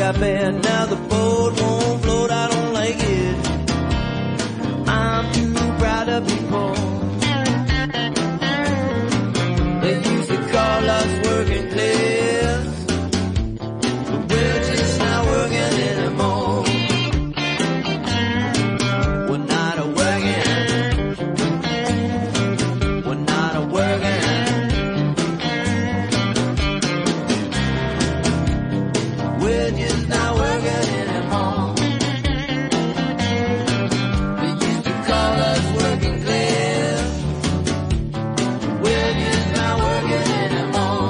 got bad, now the boat won't float, I don't like it. I'm too proud to be poor. They used to call us working class, but we're just not working anymore. We're not a working. We're not a working. We're just not working anymore. They used to call us working class. We're just not working anymore.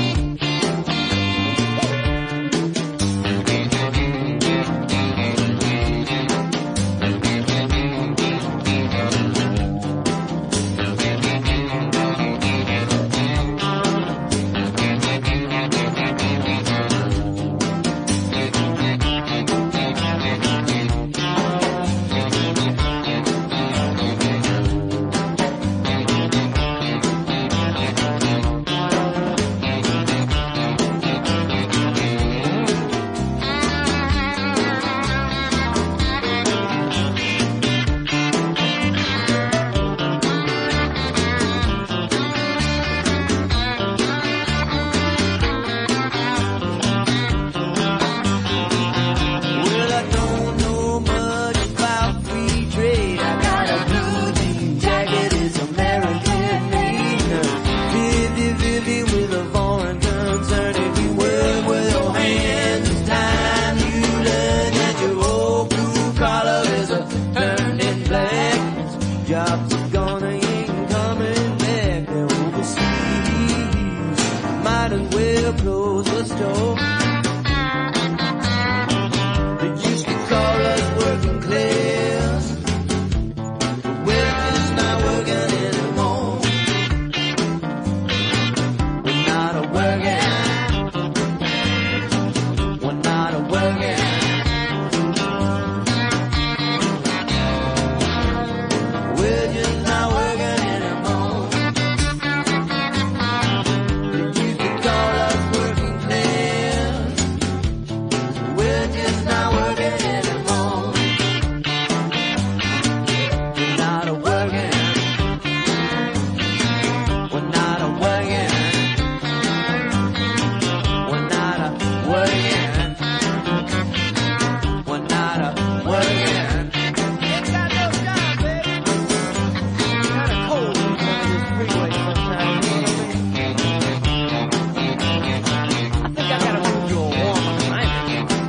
Well, I don't know much about free trade. I got a blue jean jacket, it's American made. 50-50 with a foreign concern. If you work with your hands, it's time you learn that your old blue collar is a turning black. Jobs are gone, they ain't coming back. They're overseas. Might as well close the store. They used to call us working class. We're just not working anymore. We're not a working. We're not a working. We're just not working anymore. They used to call us working class. We're just not working anymore. We're not a working. We're not a working. We're not a working. We're not a working. Ain't got no job, baby. Kinda cold on this freeway sometimes. I think I gotta move to a warmer climate.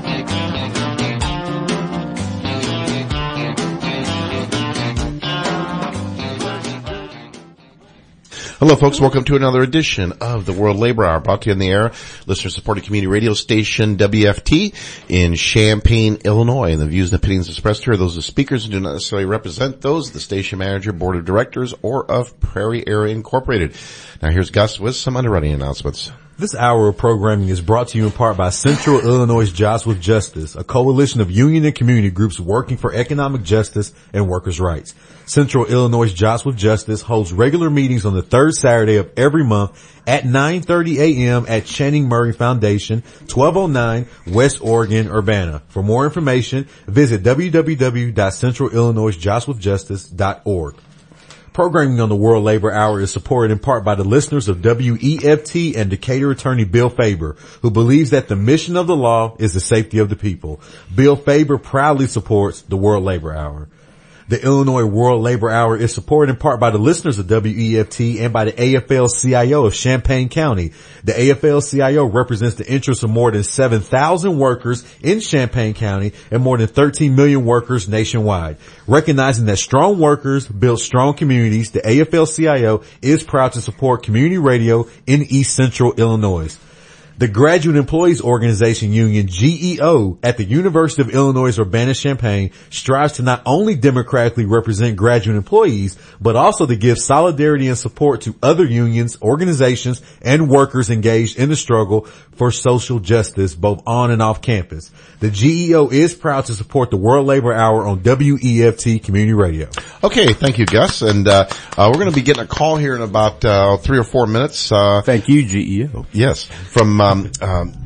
Hello, folks. Welcome to another edition of the World Labor Hour, brought to you in the air, listener-supported community radio station WFT in Champaign, Illinois. And the views and opinions expressed here are those of speakers and do not necessarily represent those of the station manager, board of directors, or of Prairie Area Incorporated. Now, here's Gus with some underwriting announcements. This hour of programming is brought to you in part by Central Illinois Jobs with Justice, a coalition of union and community groups working for economic justice and workers' rights. Central Illinois Jobs with Justice holds regular meetings on the third Saturday of every month at 9:30 a.m. at Channing Murray Foundation, 1209 West Oregon, Urbana. For more information, visit www.centralillinoisjobswithjustice.org. Programming on the World Labor Hour is supported in part by the listeners of WEFT and Decatur attorney Bill Faber, who believes that the mission of the law is the safety of the people. Bill Faber proudly supports the World Labor Hour. The Illinois World Labor Hour is supported in part by the listeners of WEFT and by the AFL-CIO of Champaign County. The AFL-CIO represents the interests of more than 7,000 workers in Champaign County and more than 13 million workers nationwide. Recognizing that strong workers build strong communities, the AFL-CIO is proud to support community radio in East Central Illinois. The Graduate Employees Organization Union, GEO, at the University of Illinois Urbana-Champaign strives to not only democratically represent graduate employees, but also to give solidarity and support to other unions, organizations, and workers engaged in the struggle for social justice, both on and off campus. The GEO is proud to support the World Labor Hour on WEFT Community Radio. Okay, thank you, Gus. And we're going to be getting a call here in about 3 or 4 minutes. Thank you, GEO. Yes, from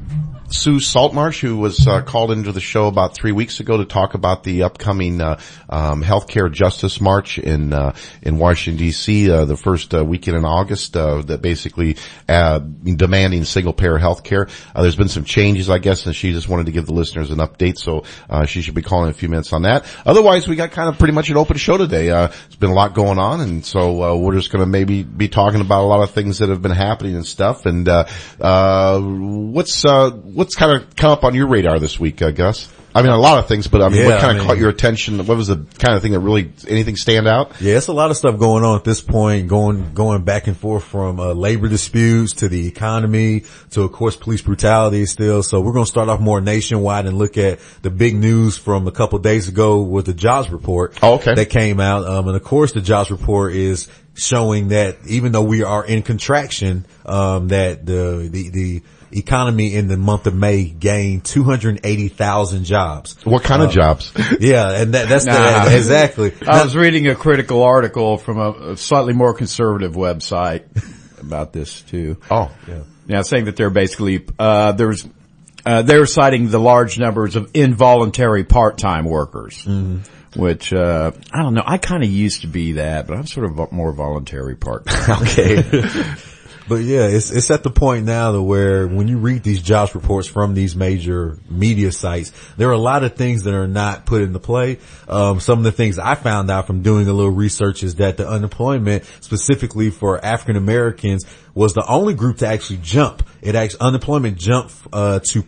Sue Saltmarsh, who was called into the show about 3 weeks ago to talk about the upcoming healthcare justice march in Washington D.C. The first weekend in August, that basically demanding single payer healthcare. There's been some changes, I guess, and she just wanted to give the listeners an update, so she should be calling in a few minutes on that. Otherwise, we got kind of pretty much an open show today. There's been a lot going on, and so we're just going to maybe be talking about a lot of things that have been happening and stuff. And what's kind of come up on your radar this week, Gus? I mean, a lot of things, but I mean, what kind of caught your attention? What was the kind of thing that really, anything stand out? Yeah, it's a lot of stuff going on at this point, going back and forth from labor disputes to the economy to, of course, police brutality still. So we're going to start off more nationwide and look at the big news from a couple of days ago with the jobs report that came out. And of course, the jobs report is showing that even though we are in contraction, that the economy in the month of May gained 280,000 jobs. What kind of jobs? Yeah, and that's exactly. I was reading a critical article from a slightly more conservative website about this too. Oh, yeah. Yeah, saying that they're basically, they're citing the large numbers of involuntary part-time workers. Mm-hmm. Which, I don't know, I kind of used to be that, but I'm sort of more voluntary part-time. Okay. But yeah, it's at the point now to where when you read these jobs reports from these major media sites, there are a lot of things that are not put into play. Some of the things I found out from doing a little research is that the unemployment specifically for African Americans was the only group to actually jump. Unemployment jumped, to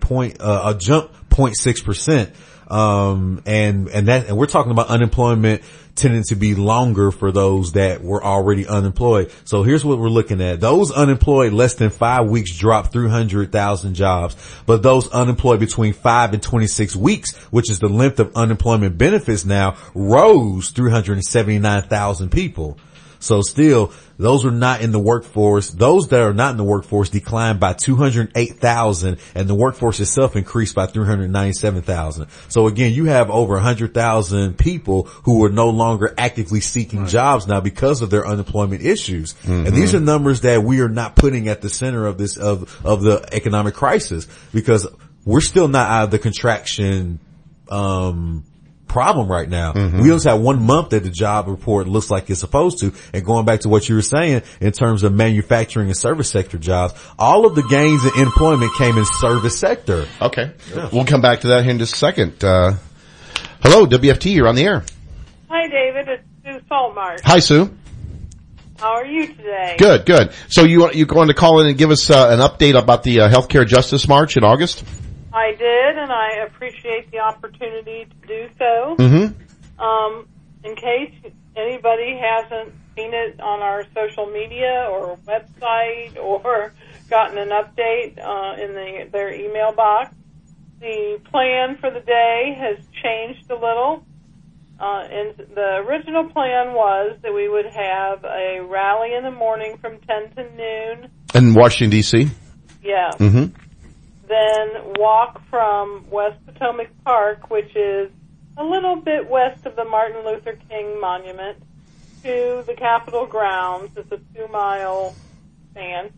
0.6%. And we're talking about unemployment tending to be longer for those that were already unemployed. So here's what we're looking at. Those unemployed less than 5 weeks dropped 300,000 jobs, but those unemployed between 5 and 26 weeks, which is the length of unemployment benefits now, rose 379,000 people. So still, those are not in the workforce. Those that are not in the workforce declined by 208,000, and the workforce itself increased by 397,000. So again, you have over 100,000 people who are no longer actively seeking jobs now because of their unemployment issues. Mm-hmm. And these are numbers that we are not putting at the center of this, of the economic crisis, because we're still not out of the contraction, problem right now. Mm-hmm. We just have 1 month that the job report looks like it's supposed to. And going back to what you were saying in terms of manufacturing and service sector jobs, all of the gains in employment came in service sector. Okay. Yeah. We'll come back to that here in just a second. Hello, WFT, you're on the air. Hi, David. It's Sue Saltmarsh. Hi, Sue. How are you today? Good, good. So you going to call in and give us an update about the Healthcare Justice March in August? I did, and I appreciate the opportunity to do so. Mm-hmm. In case anybody hasn't seen it on our social media or website or gotten an update in their email box, the plan for the day has changed a little. And the original plan was that we would have a rally in the morning from 10 to noon. In Washington, D.C.? Yeah. Mm-hmm. Then walk from West Potomac Park, which is a little bit west of the Martin Luther King Monument, to the Capitol grounds. It's a 2-mile span.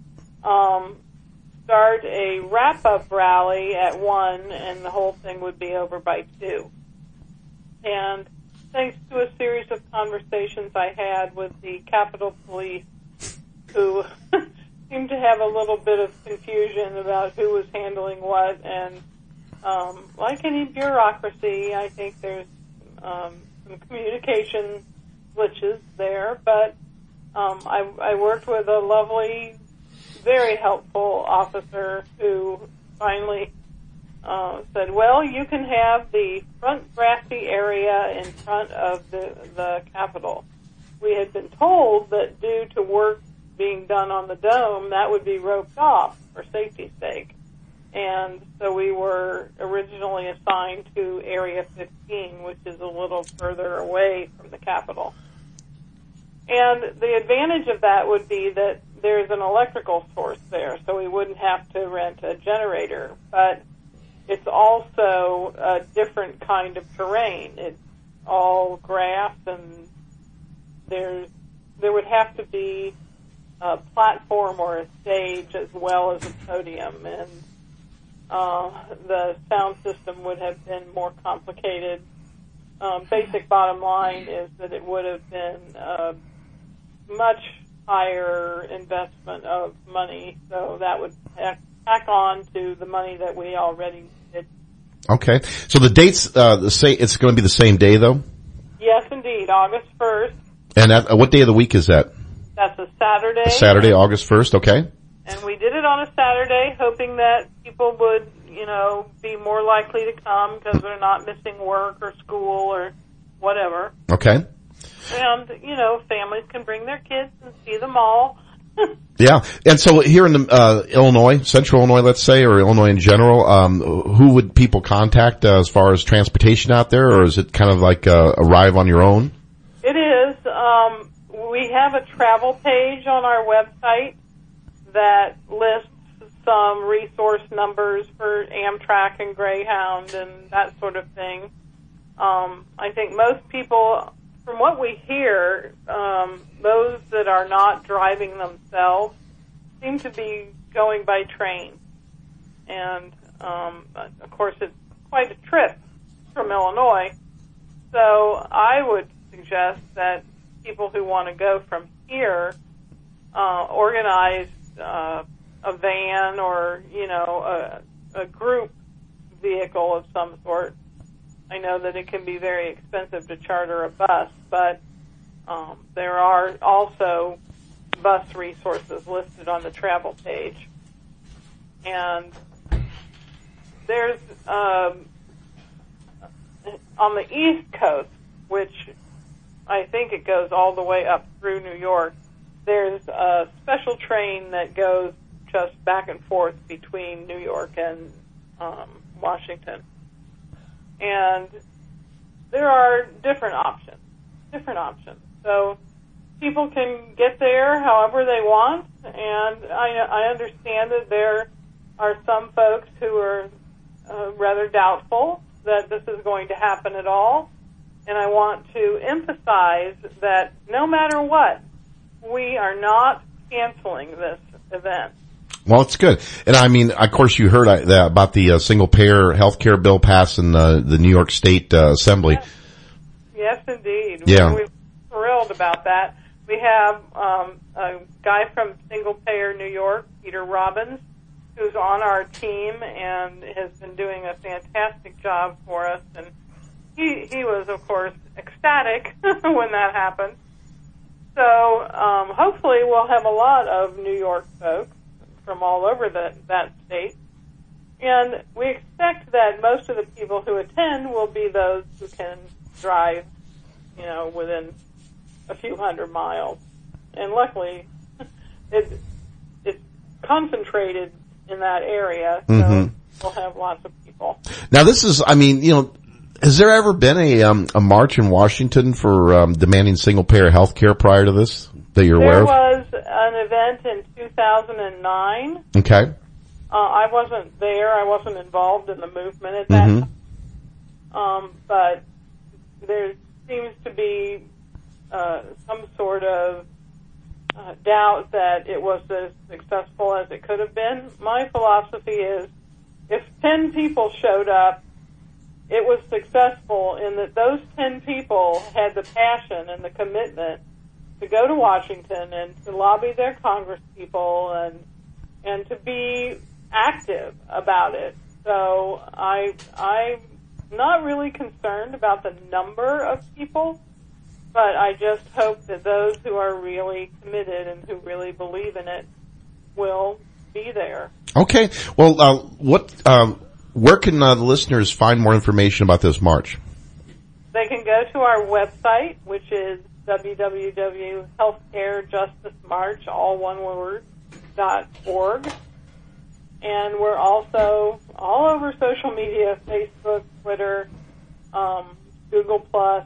Start a wrap-up rally at 1, and the whole thing would be over by 2. And thanks to a series of conversations I had with the Capitol Police, who seemed to have a little bit of confusion about who was handling what, and like any bureaucracy, I think there's some communication glitches there, but I worked with a lovely, very helpful officer who finally said, well, you can have the front grassy area in front of the Capitol. We had been told that due to work being done on the dome, that would be roped off for safety's sake. And so we were originally assigned to Area 15, which is a little further away from the Capitol. And the advantage of that would be that there's an electrical source there, so we wouldn't have to rent a generator. But it's also a different kind of terrain. It's all grass, and there would have to be a platform or a stage as well as a podium. And the sound system would have been more complicated. Basic bottom line is that it would have been a much higher investment of money, so that would tack on to the money that we already did. Okay. So the dates, it's going to be the same day though? Yes, indeed, August 1st. And what day of the week is that? That's a Saturday. Saturday, August 1st, okay. And we did it on a Saturday, hoping that people would, be more likely to come because they're not missing work or school or whatever. Okay. And, families can bring their kids and see them all. Yeah. And so here in the, Illinois, central Illinois, let's say, or Illinois in general, who would people contact as far as transportation out there, or is it kind of like, arrive on your own? It is. We have a travel page on our website that lists some resource numbers for Amtrak and Greyhound and that sort of thing. I think most people, from what we hear, those that are not driving themselves seem to be going by train. And, of course, it's quite a trip from Illinois. So I would suggest that people who want to go from here organize a van or, a group vehicle of some sort. I know that it can be very expensive to charter a bus, but there are also bus resources listed on the travel page. And there's, on the East Coast, which I think it goes all the way up through New York, there's a special train that goes just back and forth between New York and Washington. And there are different options. So people can get there however they want, and I understand that there are some folks who are rather doubtful that this is going to happen at all. And I want to emphasize that no matter what, we are not canceling this event. Well, it's good. And I mean, of course, you heard about the single-payer health care bill passed in the New York State Assembly. Yes, indeed. Yeah. We're thrilled about that. We have a guy from Single Payer New York, Peter Robbins, who's on our team and has been doing a fantastic job for us. And he was, of course, ecstatic when that happened. So hopefully we'll have a lot of New York folks from all over that state. And we expect that most of the people who attend will be those who can drive, within a few hundred miles. And luckily, it's concentrated in that area, so we'll have lots of people. Now this is, has there ever been a march in Washington for demanding single-payer health care prior to this that you're aware of? There was an event in 2009. Okay. I wasn't there. I wasn't involved in the movement at that time. But there seems to be some sort of doubt that it was as successful as it could have been. My philosophy is if 10 people showed up, it was successful in that those 10 people had the passion and the commitment to go to Washington and to lobby their congresspeople and to be active about it. So I'm not really concerned about the number of people, but I just hope that those who are really committed and who really believe in it will be there. Okay. Well, where can the listeners find more information about this march? They can go to our website, which is www.healthcarejusticemarch, all one word, .org. And we're also all over social media, Facebook, Twitter, Google+,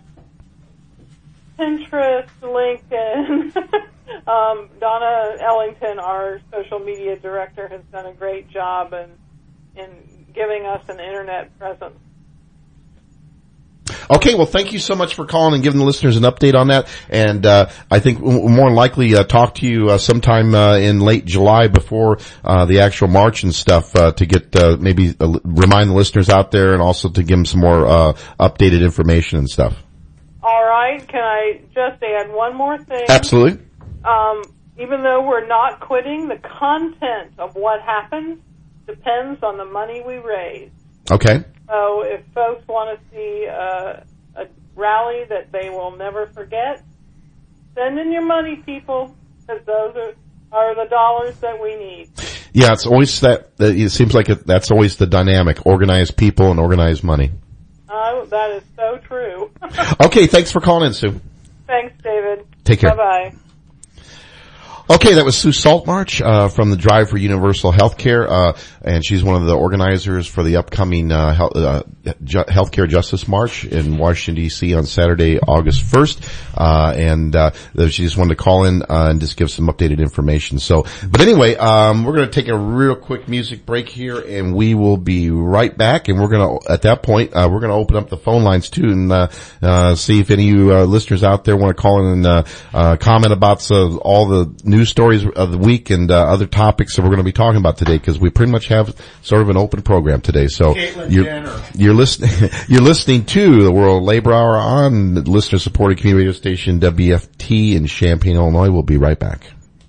Pinterest, LinkedIn. Donna Ellington, our social media director, has done a great job in giving us an internet presence. Okay, well, thank you so much for calling and giving the listeners an update on that. And I think we'll more than likely talk to you sometime in late July before the actual march and stuff to get maybe remind the listeners out there and also to give them some more updated information and stuff. All right. Can I just add one more thing? Absolutely. Even though we're not quitting, the content of what happens depends on the money we raise. Okay. So if folks want to see a rally that they will never forget, send in your money, people, because those are the dollars that we need. Yeah, it's always that. It seems like that's always the dynamic: organized people and organized money. That is so true. Okay, thanks for calling in, Sue. Thanks, David. Take care. Bye-bye. Okay, that was Sue Saltmarch from the Drive for Universal Healthcare, and she's one of the organizers for the upcoming Healthcare Justice March in Washington, D.C. on Saturday, August 1st. And she just wanted to call in and just give some updated information. So, but anyway, we're going to take a real quick music break here, and we will be right back. And we're going to, at that point, we're going to open up the phone lines too and see if any of you listeners out there want to call in and comment about all the news stories of the week and other topics that we're going to be talking about today, because we pretty much have sort of an open program today. So you're listening to the World Labor Hour on the listener-supported community radio station WFT in Champaign, Illinois. We'll be right back.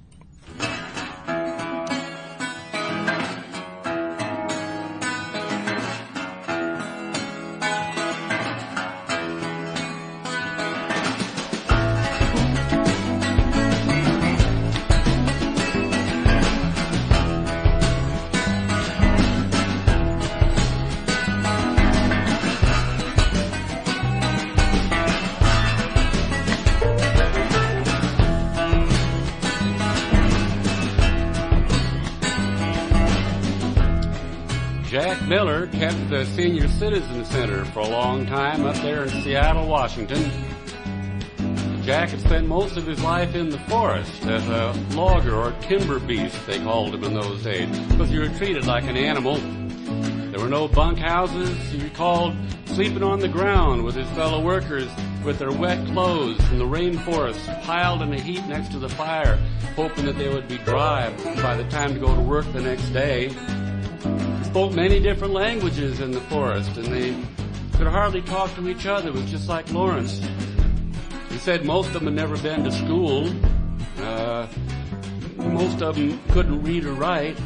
Jack Miller kept the Senior Citizen Center for a long time up there in Seattle, Washington. Jack had spent most of his life in the forest as a logger or timber beast, they called him in those days, because you were treated like an animal. There were no bunkhouses. He recalled sleeping on the ground with his fellow workers with their wet clothes from the rainforest piled in a heap next to the fire, hoping that they would be dry by the time to go to work the next day. They spoke many different languages in the forest, and they could hardly talk to each other. It was just like Lawrence. He said most of them had never been to school. Most of them couldn't read or write.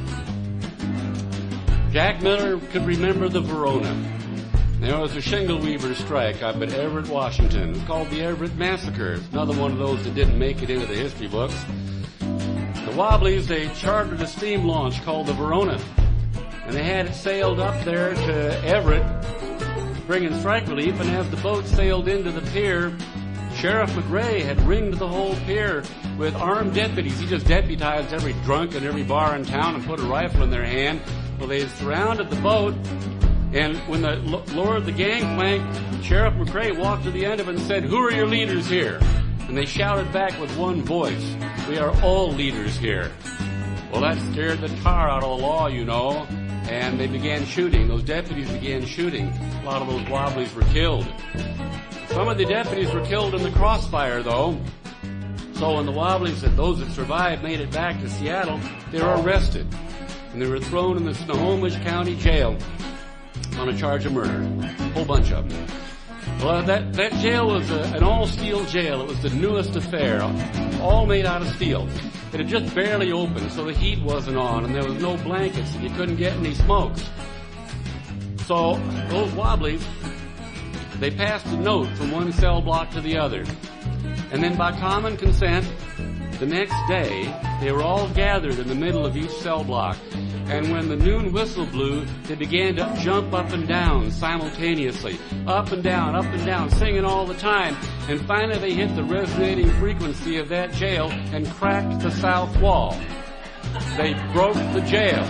Jack Miller could remember the Verona. There was a shingle weaver strike up at Everett, Washington. It was called the Everett Massacre. It's another one of those that didn't make it into the history books. The Wobblies, they chartered a steam launch called the Verona, and they had it sailed up there to Everett, bringing strike relief, and as the boat sailed into the pier, Sheriff McRae had ringed the whole pier with armed deputies. He just deputized every drunk in every bar in town and put a rifle in their hand. Well, they surrounded the boat, and when they lowered the gangplank, Sheriff McRae walked to the end of it and said, "Who are your leaders here?" And they shouted back with one voice, "We are all leaders here." Well, that scared the tar out of the law, you know, and they began shooting. Those deputies began shooting. A lot of those Wobblies were killed. Some of the deputies were killed in the crossfire, though. So when the Wobblies, those that survived, made it back to Seattle, they were arrested, and they were thrown in the Snohomish County Jail on a charge of murder. A whole bunch of them. Well, that jail was an all-steel jail. It was the newest affair, all made out of steel. It had just barely opened, so the heat wasn't on, and there was no blankets, and you couldn't get any smokes. So those Wobblies, they passed a note from one cell block to the other. And then by common consent, the next day, they were all gathered in the middle of each cell block. And when the noon whistle blew, they began to jump up and down simultaneously. Up and down, singing all the time. And finally they hit the resonating frequency of that jail and cracked the south wall. They broke the jail.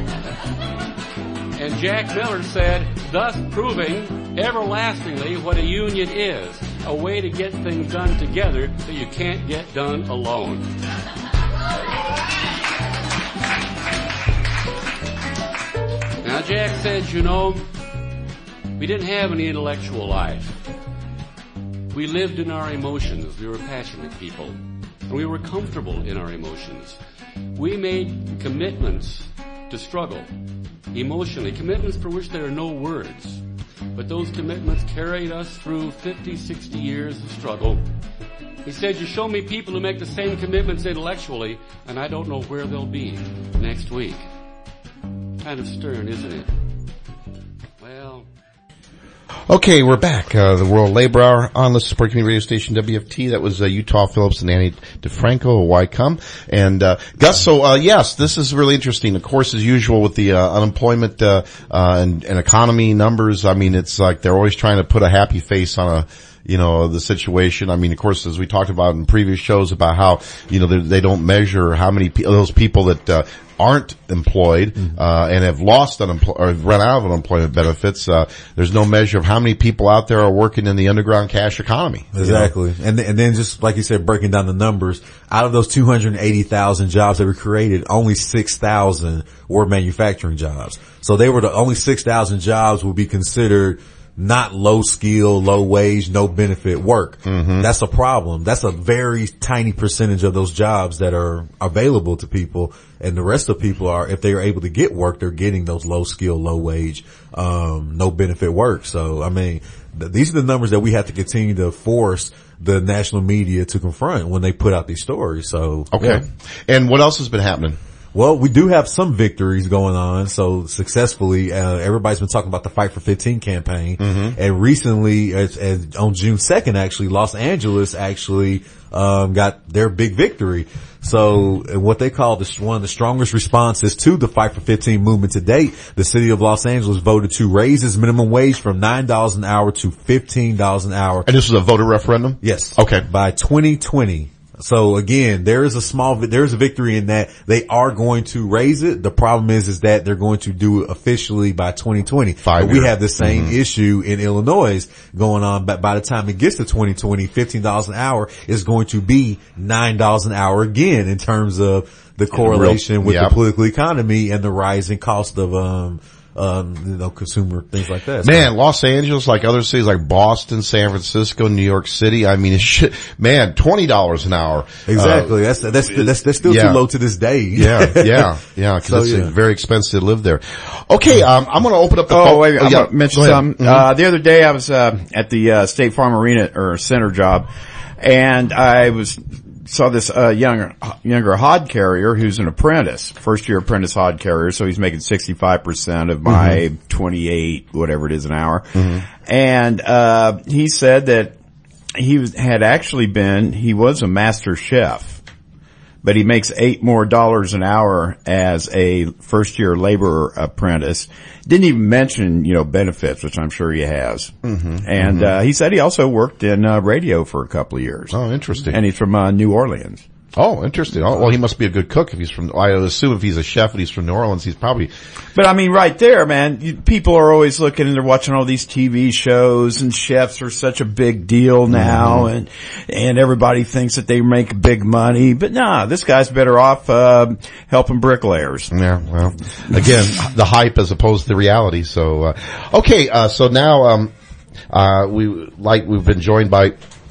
And Jack Miller said, thus proving everlastingly what a union is, a way to get things done together that you can't get done alone. Now, Jack said, you know, we didn't have any intellectual life. We lived in our emotions. We were passionate people. And we were comfortable in our emotions. We made commitments to struggle emotionally, commitments for which there are no words. But those commitments carried us through 50, 60 years of struggle. He said, you show me people who make the same commitments intellectually, and I don't know where they'll be next week. Kind of stern, isn't it? Well... Okay, we're back. The World Labor Hour on the Support Community Radio Station WFT. That was Utah Phillips and Annie DeFranco, Why Come? And Gus, so yes, this is really interesting. Of course, as usual with the unemployment and economy numbers, I mean, it's like they're always trying to put a happy face on the situation. I mean, of course, as we talked about in previous shows about how, they don't measure how many those people that aren't employed and have lost or run out of unemployment benefits. There's no measure of how many people out there are working in the underground cash economy. Exactly. And then just like you said, breaking down the numbers, out of those 280,000 jobs that were created, only 6,000 were manufacturing jobs. So they were the only 6,000 jobs would be considered not low skill, low wage, no benefit work. That's a problem. That's a very tiny percentage of those jobs that are available to people. And the rest of people are, if they are able to get work, they're getting those low skill, low wage, no benefit work. So, I mean, these are the numbers that we have to continue to force the national media to confront when they put out these stories. So, okay. Yeah. And what else has been happening? Well, we do have some victories going on. So successfully, everybody's been talking about the Fight for 15 campaign. And recently, on June 2nd, actually, Los Angeles actually, got their big victory. So what they call one of the strongest responses to the Fight for 15 movement to date, the city of Los Angeles voted to raise its minimum wage from $9 an hour to $15 an hour. And this was a voter referendum? Yes. Okay. By 2020. So again, there's a victory in that they are going to raise it. The problem is that they're going to do it officially by 2020. But we have the same issue in Illinois going on, but by the time it gets to 2020, $15 an hour is going to be $9 an hour again in terms of the correlation with the political economy and the rising cost of, consumer things like that. Man, Los Angeles, like other cities like Boston, San Francisco, New York City, I mean, man, $20 an hour. Exactly. That's still too low to this day. Yeah. Cause it's very expensive to live there. Okay, I'm gonna open up the phone. Wait, I'm gonna mention something. The other day I was, at the, State Farm Arena or Center job, and I saw this younger hod carrier who's an apprentice, first year apprentice hod carrier, so he's making 65% of my 28 whatever it is an hour. And he said that he was a master chef, but he makes $8 more an hour as a first year labor apprentice. Didn't even mention, benefits, which I'm sure he has. And he said he also worked in radio for a couple of years. Oh, interesting. And he's from New Orleans. Oh, interesting. Oh, well, he must be a good cook if he's from, I assume if he's a chef and he's from New Orleans, he's probably. But I mean, right there, man, people are always looking and they're watching all these TV shows, and chefs are such a big deal now, and everybody thinks that they make big money. But nah, this guy's better off, helping bricklayers. Yeah, well, again, the hype as opposed to the reality. So, okay, so now, we've been joined by,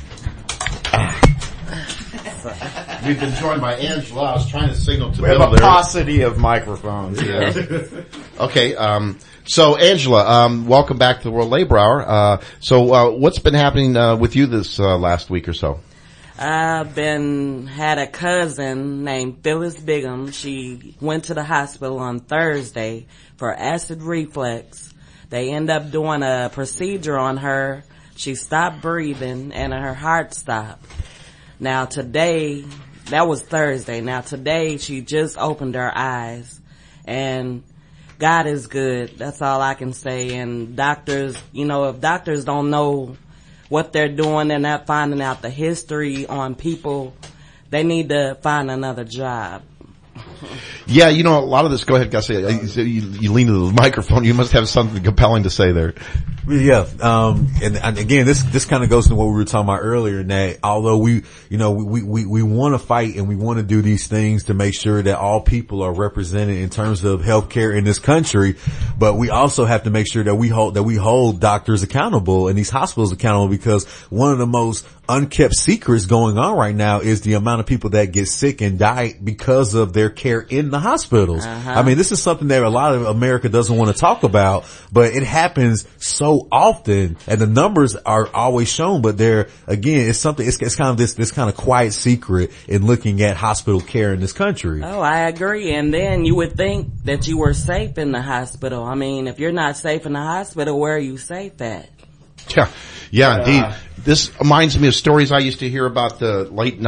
we've been joined by Angela. I was trying to signal to Bill there. We have a paucity of microphones. Yeah. Okay. So Angela, welcome back to the World Labor Hour. So what's been happening with you this last week or so? I've had a cousin named Phyllis Bigham. She went to the hospital on Thursday for acid reflux. They end up doing a procedure on her. She stopped breathing and her heart stopped. Now today, that was Thursday. Now today she just opened her eyes, and God is good. That's all I can say. And doctors, if doctors don't know what they're doing, they're not finding out the history on people, they need to find another job. Yeah, you know, a lot of this, go ahead, Gus. You lean to the microphone. You must have something compelling to say there. Yeah. And again, this kind of goes to what we were talking about earlier, in that although we want to fight and we want to do these things to make sure that all people are represented in terms of healthcare in this country, but we also have to make sure that we hold doctors accountable and these hospitals accountable, because one of the most unkept secrets going on right now is the amount of people that get sick and die because of their care in the hospitals. I mean, this is something that a lot of America doesn't want to talk about, but it happens so often, and the numbers are always shown, but it's kind of this kind of quiet secret in looking at hospital care in this country. Oh, I agree. And then you would think that you were safe in the hospital. I mean, if you're not safe in the hospital, where are you safe at? Yeah, indeed. This reminds me of stories I used to hear about the late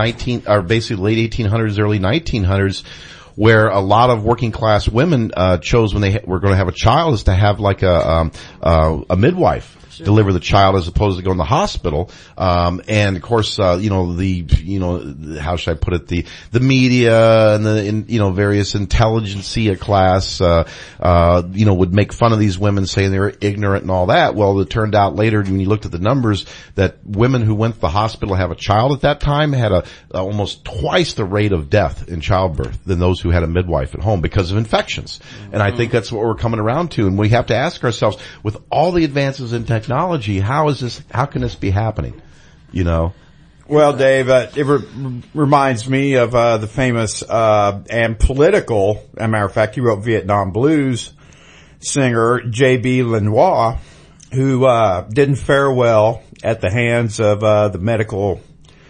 1800s, early 1900s, where a lot of working class women chose when they were going to have a child is to have like a midwife deliver the child as opposed to go in the hospital. And of course, how should I put it? The media and various intelligentsia class, would make fun of these women saying they were ignorant and all that. Well, it turned out later when you looked at the numbers that women who went to the hospital to have a child at that time had almost twice the rate of death in childbirth than those who had a midwife at home because of infections. Mm-hmm. And I think that's what we're coming around to. And we have to ask ourselves, with all the advances in technology, how can this be happening? Well, Dave, it reminds me of the famous and political, as a matter of fact, he wrote Vietnam Blues singer J.B. Lenoir, who didn't fare well at the hands of the medical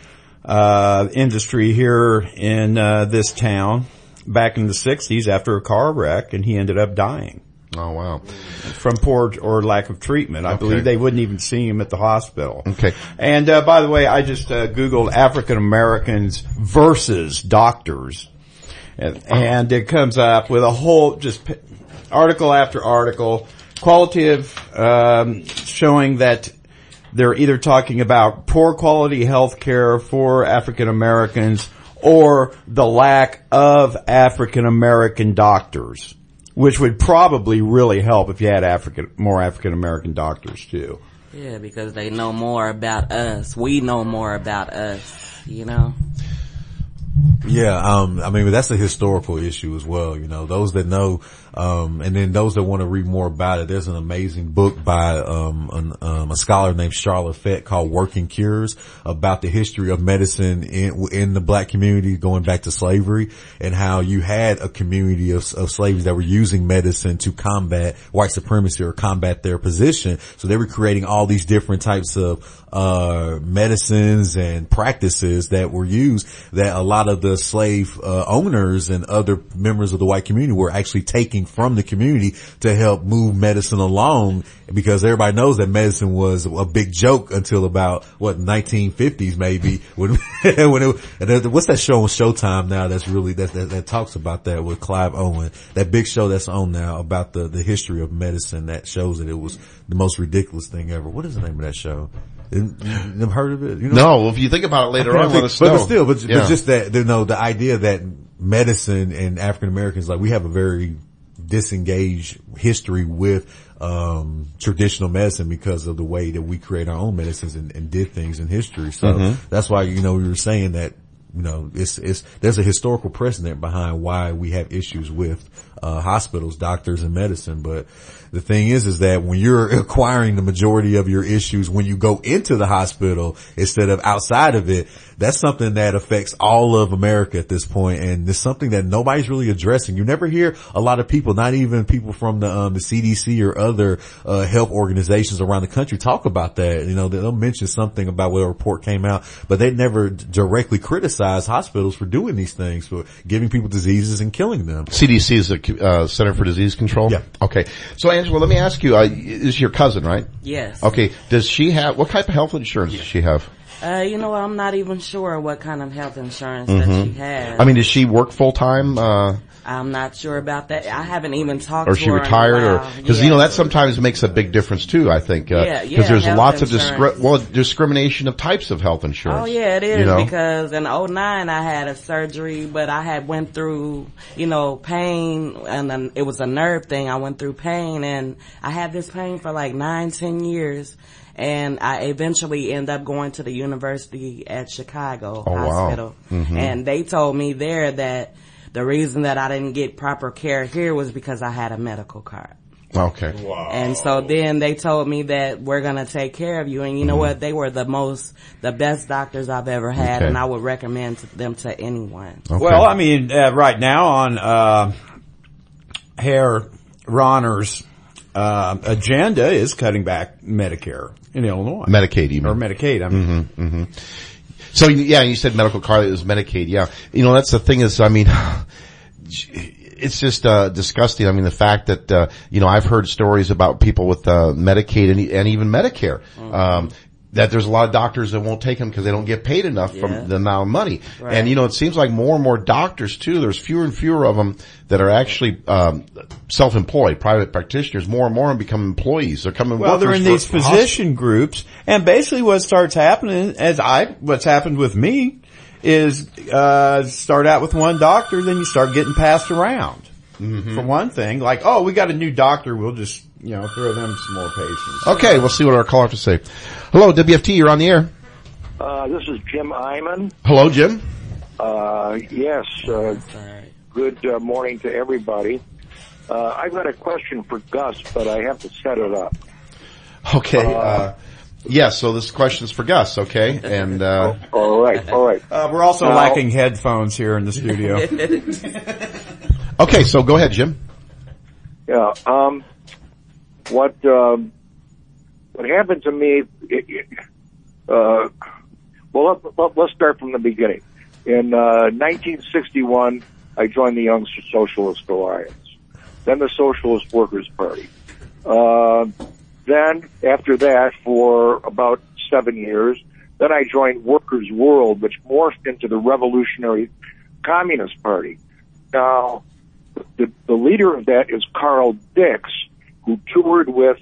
industry here in this town back in the 60s after a car wreck, and he ended up dying. Oh, wow. From poor or lack of treatment. I believe they wouldn't even see him at the hospital. Okay. And by the way, I just Googled African Americans versus doctors. And it comes up with a whole, just article after article, qualitative, showing that they're either talking about poor quality health care for African Americans or the lack of African American doctors, which would probably really help if you had more African American doctors too. Yeah, because they know more about us. We know more about us, Yeah, I mean, that's a historical issue as well. Those that know, and then those that want to read more about it, there's an amazing book by, a scholar named Charlotte Fett called Working Cures, about the history of medicine in the black community going back to slavery, and how you had a community of slaves that were using medicine to combat white supremacy or combat their position. So they were creating all these different types of medicines and practices that were used that a lot of the slave owners and other members of the white community were actually taking from the community to help move medicine along, because everybody knows that medicine was a big joke until about 1950s maybe when what's that show on Showtime now that's really that talks about that with Clive Owen, that big show that's on now about the history of medicine, that shows that it was the most ridiculous thing ever. What is the name of that show? You've heard of it? No, if you think about it later on, let us know. But just that, the idea that medicine and African Americans, like, we have a very disengaged history with traditional medicine because of the way that we create our own medicines and did things in history. So that's why, we were saying that, there's a historical precedent behind why we have issues with hospitals, doctors, and medicine. But the thing is that when you're acquiring the majority of your issues when you go into the hospital instead of outside of it, that's something that affects all of America at this point, and it's something that nobody's really addressing. You never hear a lot of people, not even people from the CDC or other health organizations around the country, talk about that. They'll mention something about what a report came out, but they never directly criticize hospitals for doing these things, for giving people diseases and killing them. CDC is the Center for Disease Control? Yeah. Okay. So, Angela, let me ask you, is your cousin, right? Yes. Okay. Does she have, what type of health insurance does she have? I'm not even sure what kind of health insurance that she has. I mean, does she work full time? I'm not sure about that. I haven't even talked Or to she her retired, in a or while. because that sometimes makes a big difference too. I think because there's health lots insurance. of discrimination of types of health insurance. Oh yeah, it is, you know? because in 2009 I had a surgery, but I had went through, pain, and then it was a nerve thing. I went through pain, and I had this pain for like 9-10 years. And I eventually ended up going to the University at Chicago Hospital. Wow. Mm-hmm. And they told me there that the reason that I didn't get proper care here was because I had a medical card. Okay. Wow. And so then they told me that we're gonna take care of you. And you know what? They were the best doctors I've ever had, and I would recommend them to anyone. Okay. Well, I mean, right now on, Herr Ronner's, agenda is cutting back Medicare in Illinois. Medicaid, you mean? Or Medicaid, I mean. Mm-hmm, mm-hmm. So yeah, you said medical card, it was Medicaid, yeah. That's the thing is, I mean, it's just, disgusting. I mean, the fact that, I've heard stories about people with, Medicaid and even Medicare, that there's a lot of doctors that won't take them because they don't get paid enough from the amount of money. Right. And, it seems like more and more doctors too, there's fewer and fewer of them that are actually, self-employed, private practitioners. More and more of them become employees. They're coming Well, they're workers in for these physician groups, and basically what starts happening, what's happened with me, is, start out with one doctor, then you start getting passed around. Mm-hmm. For one thing, like, oh, we got a new doctor, we'll just, throw them some more patients. Okay, we'll see what our caller has to say. Hello, WFT, you're on the air. This is Jim Iman. Hello, Jim. Yes, good morning to everybody. I've got a question for Gus, but I have to set it up. Okay, so this question's for Gus, okay? And, all right. We're also lacking headphones here in the studio. Okay, so go ahead, Jim. Yeah, what happened to me, let's start from the beginning. In 1961, I joined the Young Socialist Alliance, then the Socialist Workers' Party. Then, after that, for about 7 years, then I joined Workers' World, which morphed into the Revolutionary Communist Party. Now, the leader of that is Carl Dix, who toured with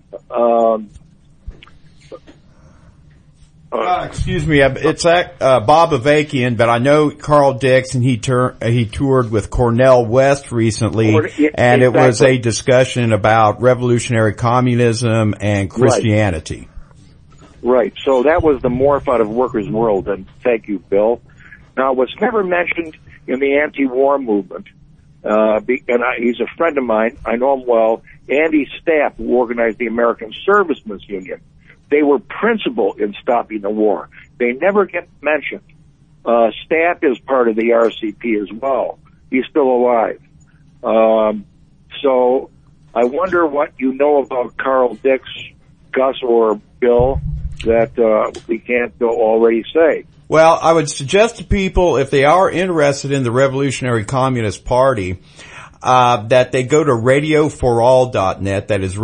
excuse me, it's Bob Avakian, but I know Carl Dix, and he toured with Cornel West recently, and it was a discussion about revolutionary communism and Christianity. Right. So that was the morph out of Workers' World, and thank you, Bill. Now, what's never mentioned in the anti-war movement, he's a friend of mine, I know him well, Andy Stapp, who organized the American Servicemen's Union. They were principal in stopping the war. They never get mentioned. Stapp is part of the RCP as well. He's still alive. So I wonder what you know about Carl Dix, Gus, or Bill that we can't already say. Well, I would suggest to people, if they are interested in the Revolutionary Communist Party, that they go to radioforall.net, that is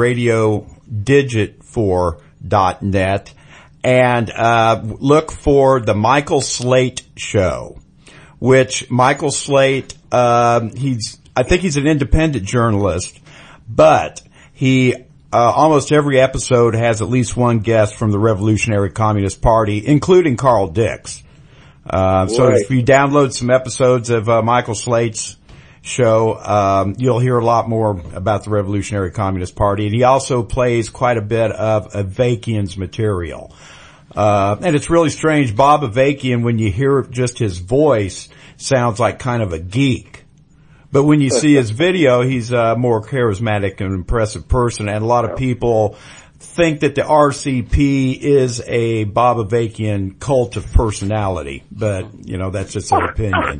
radiodigit4.net, and look for the Michael Slate Show, which Michael Slate, I think he's an independent journalist, but he almost every episode has at least one guest from the Revolutionary Communist Party, including Carl Dix. So if you download some episodes of Michael Slate's show, you'll hear a lot more about the Revolutionary Communist Party. And he also plays quite a bit of Avakian's material. And it's really strange. Bob Avakian, when you hear just his voice, sounds like kind of a geek. But when you see his video, he's a more charismatic and impressive person. And a lot of people think that the RCP is a Bob Avakian cult of personality. But, that's just their opinion.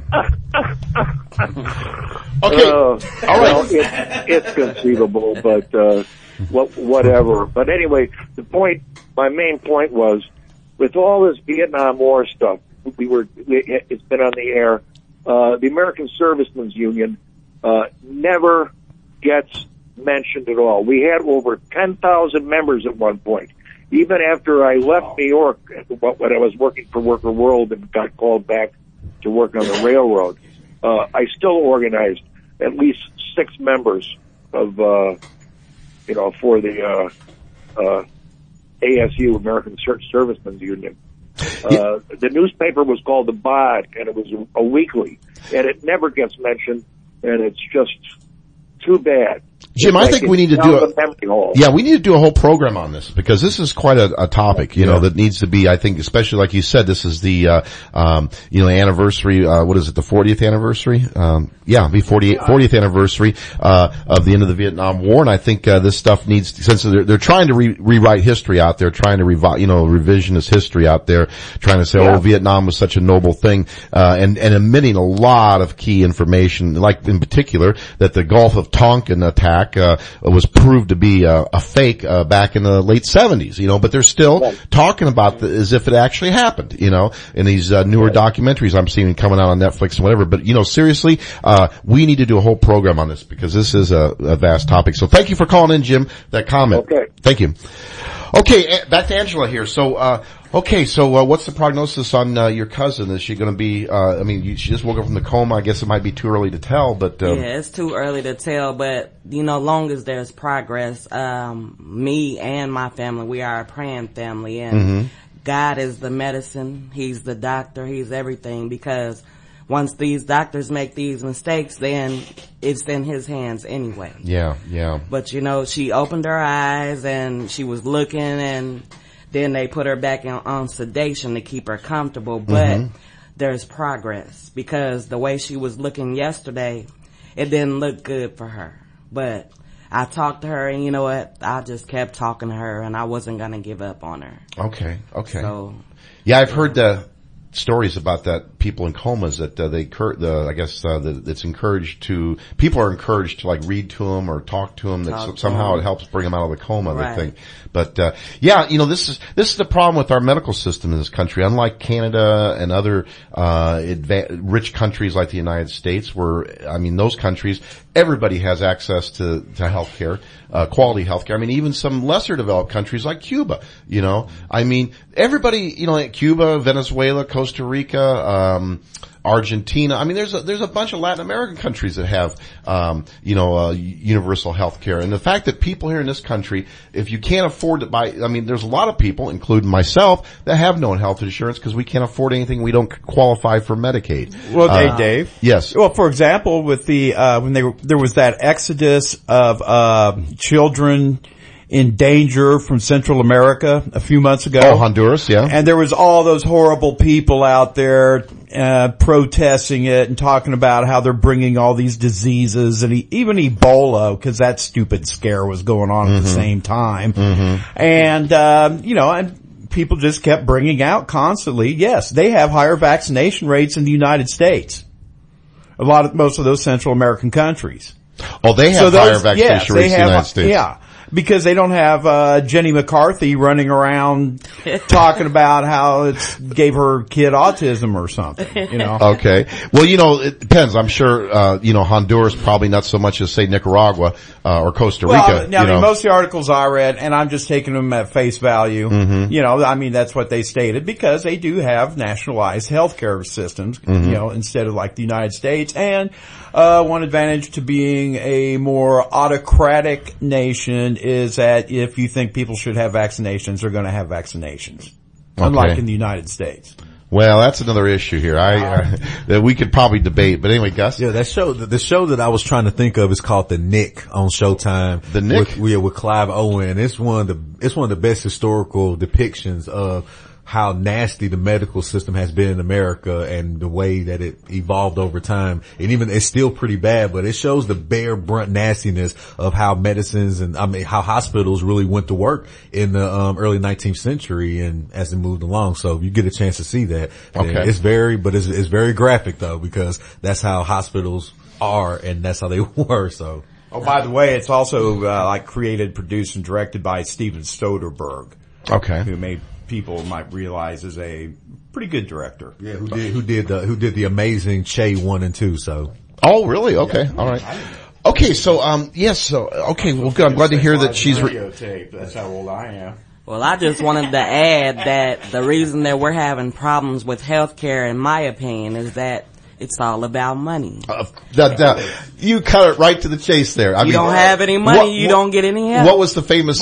Okay. All right. It's conceivable, but whatever. But anyway, my main point was, with all this Vietnam War stuff, it's been on the air. The American Servicemen's Union never gets mentioned at all. We had over 10,000 members at one point. Even after I left New York, when I was working for Worker World and got called back to work on the railroad, I still organized at least 6 members of, for the ASU, American Servicemen's Union. The newspaper was called The Bod, and it was a weekly, and it never gets mentioned, and it's just too bad. Jim, I think we need to we need to do a whole program on this, because this is quite a topic, that needs to be, I think, especially like you said, this is the, anniversary, what is it, the 40th anniversary? The 40th anniversary, of the end of the Vietnam War, and I think, this stuff needs, since they're trying to rewrite history out there, trying to revisionist history out there, trying to say, Vietnam was such a noble thing, and omitting a lot of key information, like in particular, that the Gulf of Tonkin attack was proved to be a fake back in the late 70s, but they're still talking about as if it actually happened, in these newer documentaries I'm seeing coming out on Netflix and whatever. But seriously, we need to do a whole program on this, because this is a vast topic. So thank you for calling in, Jim, that comment. Okay. Thank you. Okay, back to Angela here. So what's the prognosis on your cousin? Is she going to be, she just woke up from the coma. I guess it might be too early to tell, but yeah, it's too early to tell, but long as there's progress, me and my family, we are a praying family, and God is the medicine. He's the doctor. He's everything, because once these doctors make these mistakes, then it's in his hands anyway. Yeah. But she opened her eyes and she was looking, and then they put her back on sedation to keep her comfortable. But there's progress, because the way she was looking yesterday, it didn't look good for her. But I talked to her, and you know what? I just kept talking to her, and I wasn't going to give up on her. Okay. So, yeah, I've heard stories about that, people in comas, that it's encouraged to, people are encouraged to read to them or talk to them, that somehow it helps bring them out of the coma, they think. But this is the problem with our medical system in this country. Unlike Canada and other rich countries like the United States, where those countries, everybody has access to health care, quality health care. Even some lesser developed countries like Cuba, everybody, like Cuba, Venezuela, Costa Rica, Argentina. There's a bunch of Latin American countries that have, universal health care. And the fact that people here in this country, if you can't afford to buy, there's a lot of people, including myself, that have no health insurance because we can't afford anything. We don't qualify for Medicaid. Well, Dave. Yes. Well, for example, with the, when there was that exodus of, children in danger from Central America a few months ago. Oh, Honduras, yeah. And there was all those horrible people out there, protesting it and talking about how they're bringing all these diseases, and even Ebola, because that stupid scare was going on at the same time. And, and people just kept bringing out constantly, yes, they have higher vaccination rates in the United States. Most of those Central American countries. Oh, they have higher vaccination rates in the United States. Yeah. Because they don't have Jenny McCarthy running around talking about how it gave her kid autism or something, Okay. Well, it depends. I'm sure, Honduras probably not so much as, say, Nicaragua, or Costa Rica. Well, most of the articles I read, and I'm just taking them at face value, that's what they stated, because they do have nationalized healthcare systems, instead of like the United States. And, one advantage to being a more autocratic nation is that if you think people should have vaccinations, they're going to have vaccinations. Okay. Unlike in the United States. Well, that's another issue here. That we could probably debate, but anyway, Gus. Yeah, the show that I was trying to think of is called The Nick on Showtime. The Nick? With Clive Owen. It's one of the best historical depictions of how nasty the medical system has been in America and the way that it evolved over time. And even it's still pretty bad, but it shows the bare brunt nastiness of how medicines and how hospitals really went to work in the early 19th century and as it moved along. So you get a chance to see that. Okay. It's very graphic though, because that's how hospitals are and that's how they were. So. Oh, by the way, it's also created, produced, and directed by Steven Soderbergh. Okay. Who people might realize is a pretty good director. Yeah, who did the amazing Che 1 and 2, so. Oh, really? Okay. All right. Okay, so, okay, well, good. I'm glad to hear that she's videotape. That's how old I am. Well, I just wanted to add that the reason that we're having problems with healthcare, in my opinion, is that It's all about money. You cut it right to the chase there. I You mean, don't have any money, you don't get any help. What was the famous,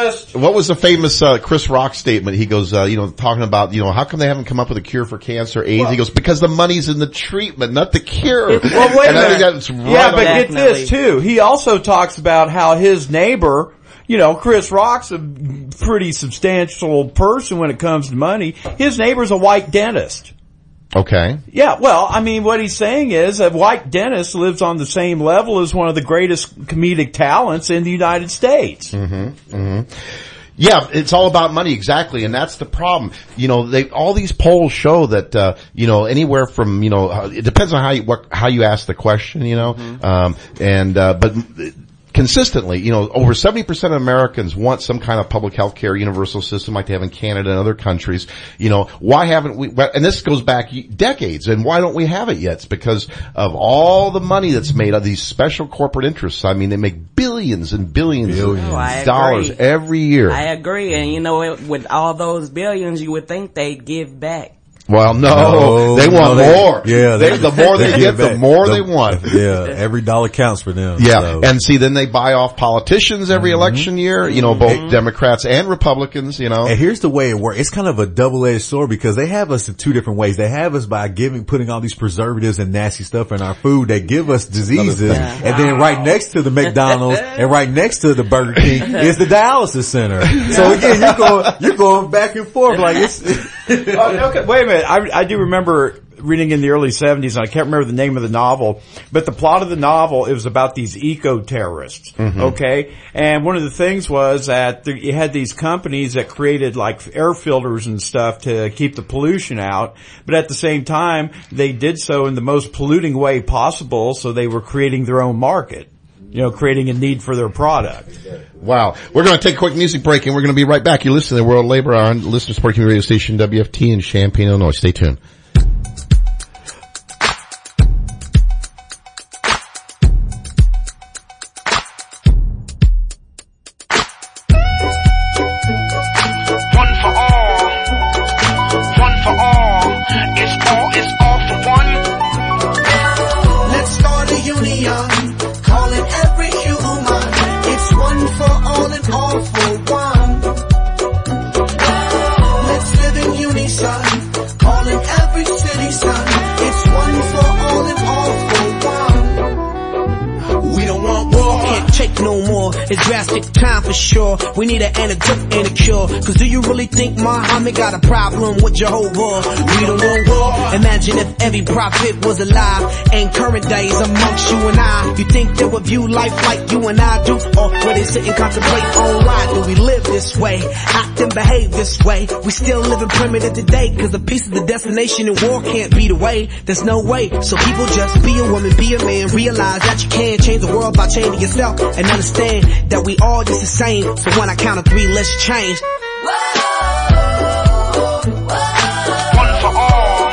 Chris Rock statement? He goes, talking about, how come they haven't come up with a cure for cancer, AIDS? He goes, because the money's in the treatment, not the cure. Well, wait a minute. Yeah, but get this too. He also talks about how his neighbor, Chris Rock's a pretty substantial person when it comes to money. His neighbor's a white dentist. Okay. Yeah, well, I mean, what he's saying is a white dentist lives on the same level as one of the greatest comedic talents in the United States. Yeah, it's all about money, exactly, and that's the problem. All these polls show that, anywhere from, it depends on how you ask the question, but consistently, over 70% of Americans want some kind of public health care universal system like they have in Canada and other countries. Why haven't we, and this goes back decades, and why don't we have it yet? It's because of all the money that's made of these special corporate interests. I mean, they make billions and billions of dollars every year. I agree, and with all those billions, you would think they'd give back. Well, no, they want more. Yeah, the more they get, the more they want. Yeah, every dollar counts for them. Yeah, so. and see, then they buy off politicians every election year, both Democrats and Republicans, And here's the way it works. It's kind of a double-edged sword because they have us in two different ways. They have us by putting all these preservatives and nasty stuff in our food that give us diseases. And then right next to the McDonald's and right next to the Burger King is the dialysis center. So again, you're going back and forth like it's, okay, wait a minute. I do remember reading in the early 70s, and I can't remember the name of the novel, but the plot of the novel, it was about these eco-terrorists, okay? And one of the things was that you had these companies that created like air filters and stuff to keep the pollution out, but at the same time, they did so in the most polluting way possible, so they were creating their own market. Creating a need for their product. Wow. We're going to take a quick music break, and we're going to be right back. You're listening to the World Labor Hour on Listener Support Community Radio Station WFT in Champaign, Illinois. Stay tuned. One for all. It's all for one. Let's start a union. Calling every human, it's one for all and all for one. Let's live in unison, calling every citizen, it's one for all and all for one. We don't want war, can't take no more, it's drastic time for sure. We need an antidote and a cure, cause do you really think Muhammad got a problem with Jehovah? We don't want war, imagine if every prophet was alive, and current days amongst you and I. You think they would view life like you and I do? Or would they sit and contemplate on why do we live this way, act and behave this way? We still living primitive today, cause the peace is the destination and war can't be the way. There's no way, so people just be a woman, be a man, realize that you can change the world by changing yourself, and understand that we all just the same. So when I count to 3, let's change. One for all.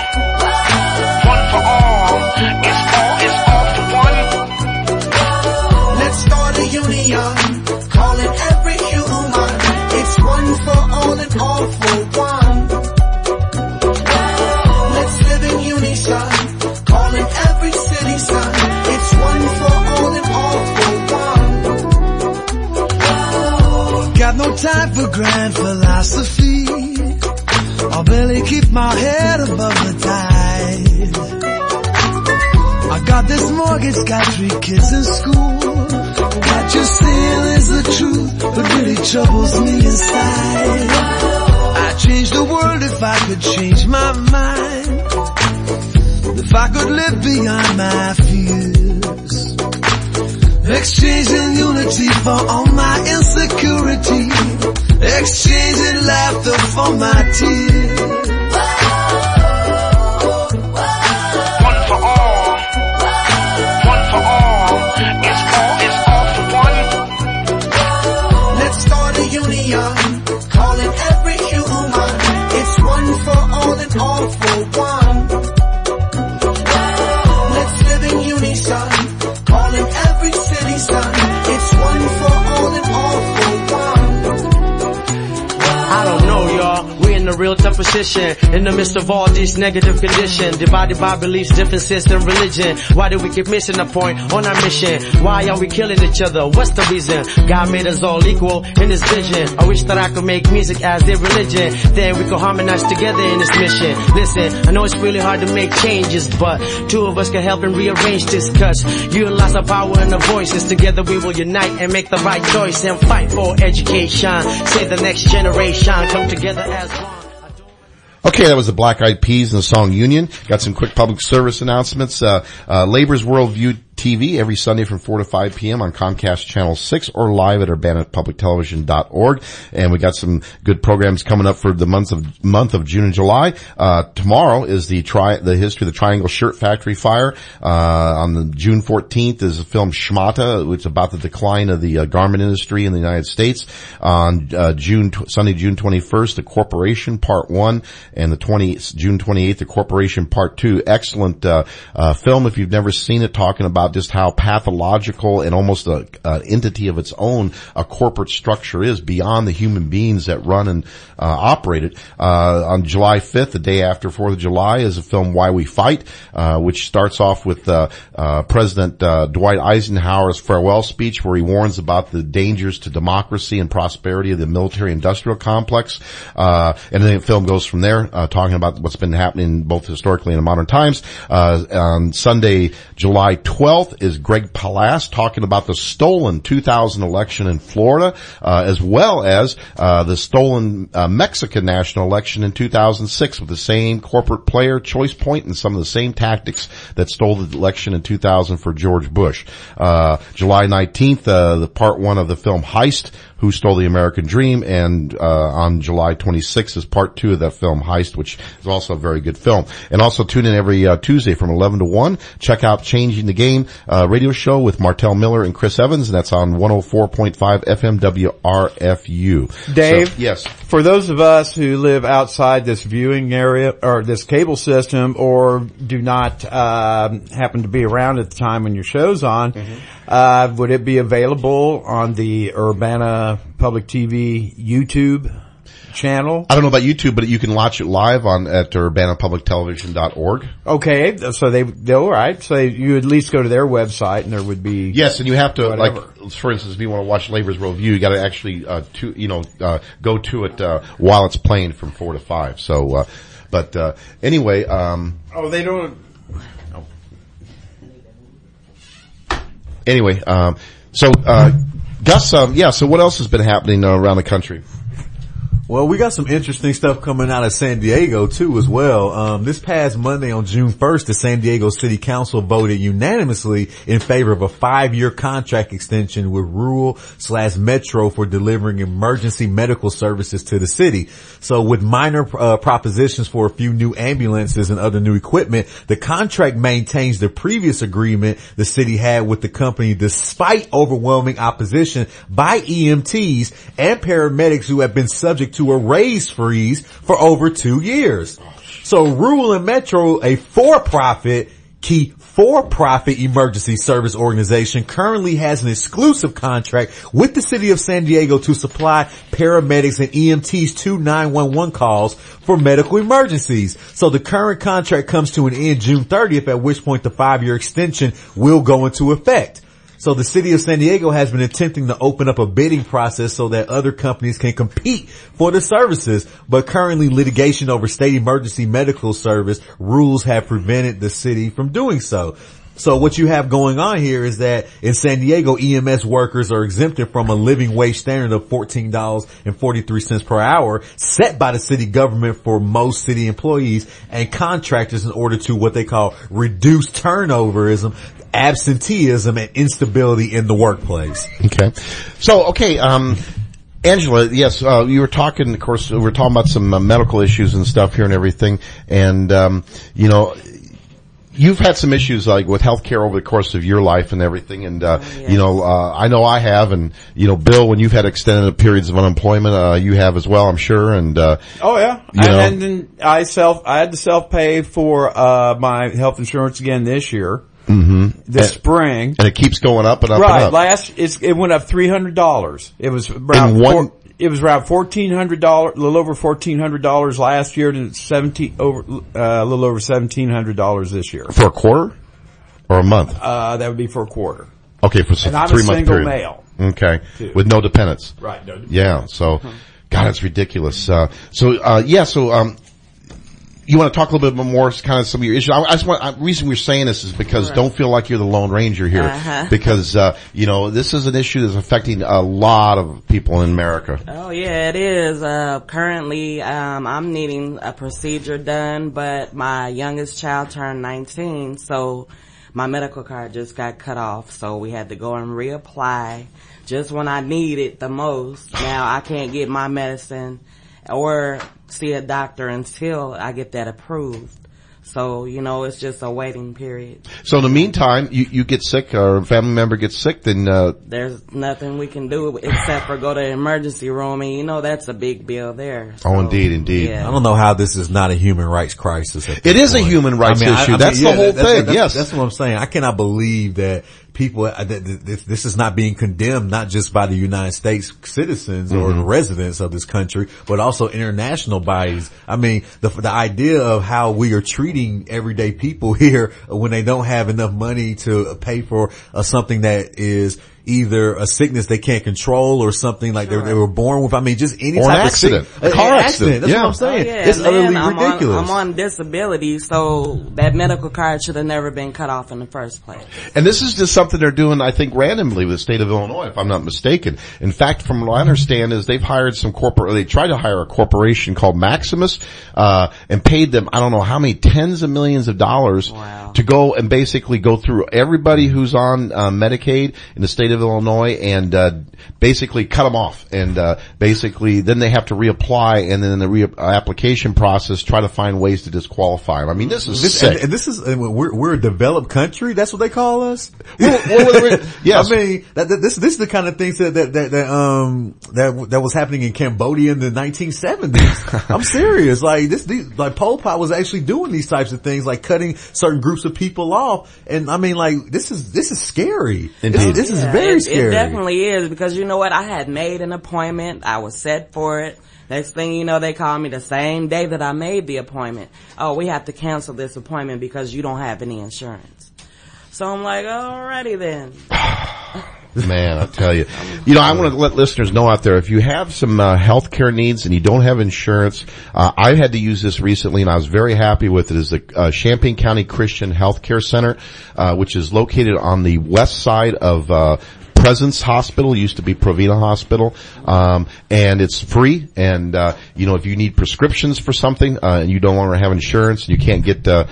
It's all for one. Let's start a union, calling every human. It's one for all and all for one. Let's live in unison, calling every citizen. It's one for all and all for one. Got no time for grand philosophy. I'll barely keep my head above the tide. I got this mortgage, got 3 kids in school. What you're saying is the truth, but really troubles me inside. I'd change the world if I could change my mind. If I could live beyond my fears. Exchanging unity for all my insecurity. Exchanging laughter for my tears. One for all. It's all for one. Let's start a union, calling every human. It's one for all and all for one. Let's live in unison, calling every citizen. It's one for all and all for one. I don't know, y'all. We're in in a real tough position. In the midst of all these negative conditions, divided by beliefs, differences, and religion. Why do we keep missing the point on our mission? Why are we killing each other? What's the reason? God made us all equal in His vision. I wish that I could make music as their religion. Then we could harmonize together in this mission. Listen, I know it's really hard to make changes, but two of us can help and rearrange this. Cause utilize our power and our voices. Together we will unite and make the right choice and fight for education. Save the next generation. Come together as one. Okay, that was the Black Eyed Peas and the song Union. Got some quick public service announcements. Labor's Worldview TV every Sunday from 4 to 5 p.m. on Comcast Channel 6 or live at urbanapublictelevision.org. And we got some good programs coming up for the month of June and July. Tomorrow is the history of the Triangle Shirt Factory fire. On the June 14th is the film Schmata, which is about the decline of the garment industry in the United States. On Sunday, June 21st, The Corporation Part 1, and June 28th, The Corporation Part 2. Excellent film if you've never seen it, talking about just how pathological and almost an entity of its own a corporate structure is beyond the human beings that run and operate it. On July 5th, the day after 4th of July, is the film Why We Fight, which starts off with President Dwight Eisenhower's farewell speech, where he warns about the dangers to democracy and prosperity of the military-industrial complex. And then the film goes from there, talking about what's been happening both historically and in modern times. On Sunday, July 12th, is Greg Palast talking about the stolen 2000 election in Florida, as well as the stolen Mexican national election in 2006 with the same corporate player, Choice Point, and some of the same tactics that stole the election in 2000 for George Bush. July 19th, the part 1 of the film Heist, Who Stole the American Dream, and on July 26th is part 2 of that film Heist, which is also a very good film. And also tune in every Tuesday from 11 to 1. Check out Changing the Game radio show with Martell Miller and Chris Evans, and that's on 104.5 FM WRFU. Dave, so, yes. For those of us who live outside this viewing area or this cable system, or do not happen to be around at the time when your show's on, would it be available on the Urbana Public TV YouTube channel? I don't know about YouTube, but you can watch it live at urbanapublictelevision.org. Okay, so they'll right. So you at least go to their website, and there would be yes, and you have to whatever. like, for instance, if you want to watch Labor's Worldview, you got to actually go to it while it's playing from 4 to 5. So, anyway, they don't. Anyway, Gus, so what else has been happening around the country? Well, we got some interesting stuff coming out of San Diego too as well. This past Monday on June 1st, the San Diego City Council voted unanimously in favor of a 5-year contract extension with Rural/Metro for delivering emergency medical services to the city. So with minor propositions for a few new ambulances and other new equipment, the contract maintains the previous agreement the city had with the company despite overwhelming opposition by EMTs and paramedics who have been subject to a raise freeze for over 2 years. So Rural and Metro, a for-profit emergency service organization, currently has an exclusive contract with the city of San Diego to supply paramedics and EMTs to 911 calls for medical emergencies. So the current contract comes to an end June 30th, at which point the 5-year extension will go into effect. So the city of San Diego has been attempting to open up a bidding process so that other companies can compete for the services, but currently litigation over state emergency medical service rules have prevented the city from doing so. So what you have going on here is that in San Diego, EMS workers are exempted from a living wage standard of $14.43 per hour set by the city government for most city employees and contractors in order to what they call reduce turnoverism, absenteeism, and instability in the workplace. Okay. So, Angela, yes, you were talking, of course, we were talking about some medical issues and stuff here and everything, and, you've had some issues like with healthcare over the course of your life and everything, and I know I have, and Bill, when you've had extended periods of unemployment, you have as well, I'm sure. And and then I had to self-pay for my health insurance again this year. This spring, and it keeps going up and up right, and up. It went up $300. It was around it was around $1,400, a little over $1,400 last year, and it's a little over $1,700 this year. For a quarter or a month? That would be for a quarter. Okay, for some and I'm 3 a month single period. male. Okay, too. with no dependents. Right. No dependents. Yeah. So, God, it's ridiculous. You want to talk a little bit more, kind of some of your issues. The reason we're saying this is because don't feel like you're the Lone Ranger here. Because, this is an issue that's affecting a lot of people in America. Oh yeah, it is. Currently, I'm needing a procedure done, but my youngest child turned 19, so my medical card just got cut off, so we had to go and reapply just when I need it the most. Now I can't get my medicine or see a doctor until I get that approved. So, it's just a waiting period. So in the meantime, you get sick or a family member gets sick, then there's nothing we can do except for go to the emergency room, and that's a big bill there. So, oh, indeed. Yeah. I don't know how this is not a human rights crisis. It is a human rights issue. That's the whole thing. Yes. That's what I'm saying. I cannot believe that people, this is not being condemned, not just by the United States citizens or the residents of this country, but also international bodies. I mean, the idea of how we are treating everyday people here when they don't have enough money to pay for something that is either a sickness they can't control or something like they were born with. I mean, just any type of accident. A car accident. That's what I'm saying. It's utterly ridiculous. I'm on disability, so that medical card should have never been cut off in the first place. And this is just something they're doing, I think, randomly with the state of Illinois, if I'm not mistaken. In fact, from what I understand is they've hired they tried to hire a corporation called Maximus, and paid them, I don't know how many tens of millions of dollars to go and basically go through everybody who's on Medicaid in the state of Illinois and basically cut them off, and basically then they have to reapply, and then in the application process try to find ways to disqualify them. I mean, this is sick. And this is we're a developed country. That's what they call us. Yes. I mean, this is the kind of things that was happening in Cambodia in the 1970s. I'm serious. Like Pol Pot was actually doing these types of things, like cutting certain groups of people off. And I mean, like this is scary. Indeed. This is very scary. It definitely is, because you know what? I had made an appointment. I was set for it. Next thing you know, they called me the same day that I made the appointment. Oh, we have to cancel this appointment because you don't have any insurance. So I'm like, alrighty then. Man, I tell you. I want to let listeners know out there, if you have some health care needs and you don't have insurance, I had to use this recently and I was very happy with it. Is the Champaign County Christian Health Care Center, which is located on the west side of Presence Hospital, used to be Provena Hospital, and it's free. And if you need prescriptions for something and you don't want to have insurance and you can't get at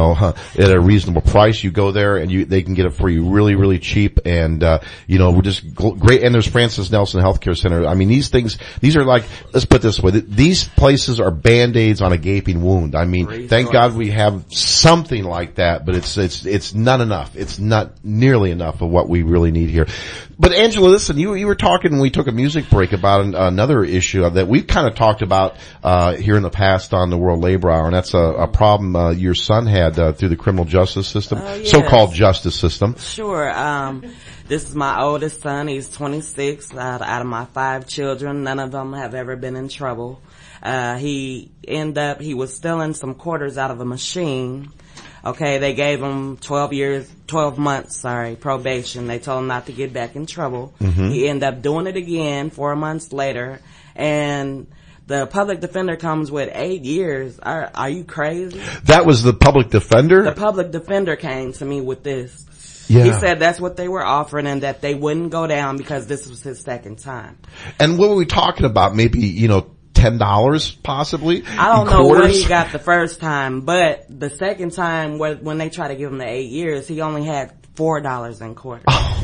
a reasonable price, you go there and they can get it for you really, really cheap. And we're just great. And there's Francis Nelson Healthcare Center. I mean, these are like, let's put it this way, these places are Band-Aids on a gaping wound. I mean, thank God we have something like that, but it's not enough. It's not nearly enough of what we really need here. But Angela, listen, you were talking when we took a music break about another issue that we've kind of talked about here in the past on the World Labor Hour, and that's a problem your son had through the criminal justice system, yes. So-called justice system. Sure. This is my oldest son. He's 26. Out of my 5 children, none of them have ever been in trouble. He was stealing some quarters out of a machine. Okay, they gave him 12 months, probation. They told him not to get back in trouble. Mm-hmm. He ended up doing it again 4 months later, and the public defender comes with 8 years. Are you crazy? That was the public defender? The public defender came to me with this. Yeah. He said that's what they were offering and that they wouldn't go down because this was his second time. And what were we talking about? Maybe, $10 possibly? I don't know where he got the first time, but the second time when they tried to give him the 8 years, he only had $4 in quarters.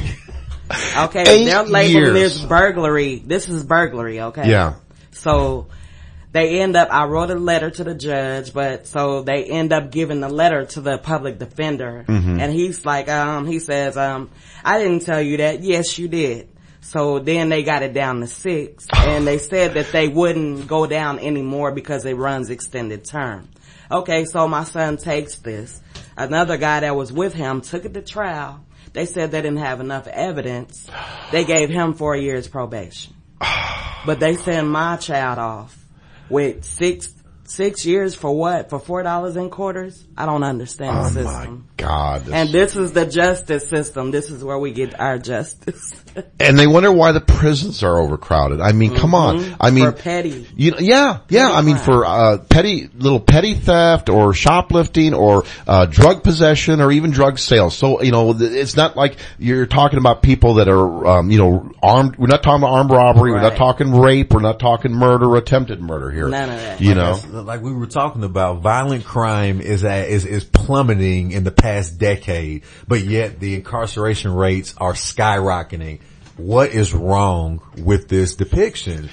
Okay, they're labeling this burglary. This is burglary, okay? Yeah. So I wrote a letter to the judge, so they end up giving the letter to the public defender. Mm-hmm. And he's like, he says, I didn't tell you that. Yes, you did. So then they got it down to 6, and they said that they wouldn't go down anymore because it runs extended term. Okay, so my son takes this. Another guy that was with him took it to trial. They said they didn't have enough evidence. They gave him 4 years probation. But they send my child off with 6 years for what? For $4 in quarters? I don't understand the system. Oh my God. And this is the justice system. This is where we get our justice. And they wonder why the prisons are overcrowded. I mean, come on. I mean, for petty. Yeah. I mean, for petty theft or shoplifting or drug possession or even drug sales. So, it's not like you're talking about people that are armed. We're not talking about armed robbery. Right. We're not talking rape. We're not talking murder or attempted murder here. None of that. Like we were talking about, violent crime is plummeting in the past decade, but yet the incarceration rates are skyrocketing. What is wrong with this depiction?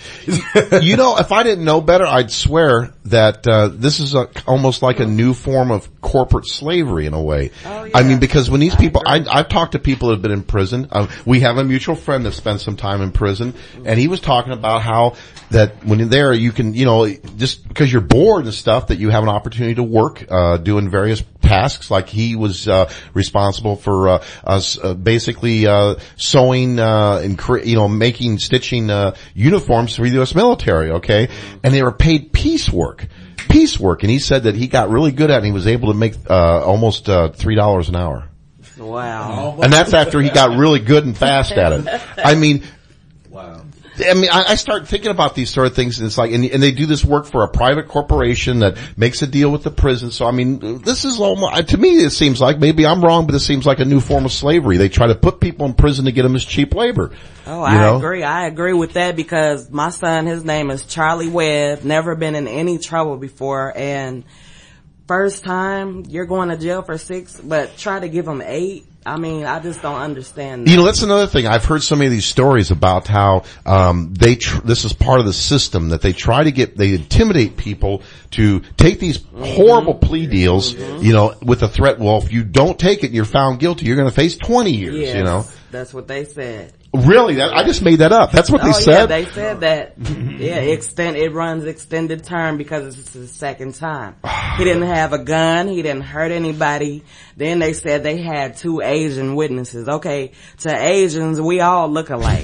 If I didn't know better, I'd swear that this is almost like a new form of corporate slavery in a way. Oh, yeah. I mean, because when these people, I've talked to people that have been in prison. We have a mutual friend that spent some time in prison, and he was talking about how that when you're there, you can, just because you're bored and stuff, that you have an opportunity to work, doing various tasks. Like he was responsible for basically sewing and stitching uniforms for the U.S. military. Okay, and they were paid piecework, and he said that he got really good at it. And he was able to make almost $3 an hour. Wow! And that's after he got really good and fast at it. I mean, wow. I start thinking about these sort of things, and it's like, and they do this work for a private corporation that makes a deal with the prison. So, I mean, this is almost, to me, it seems like, maybe I'm wrong, but it seems like a new form of slavery. They try to put people in prison to get them as cheap labor. Oh, I agree. I agree with that because my son, his name is Charlie Webb, never been in any trouble before, and first time you're going to jail for 6, but try to give him 8. I mean, I just don't understand that. That's another thing. I've heard so many of these stories about how, this is part of the system that they try to they intimidate people to take these horrible plea deals, with the threat, well, if you don't take it and you're found guilty, you're going to face 20 years, Yes, that's what they said. Really? I just made that up. That's what they said? Yeah, they said that. It runs extended term because it's his second time. He didn't have a gun. He didn't hurt anybody. Then they said they had 2 Asian witnesses. Okay, to Asians, we all look alike.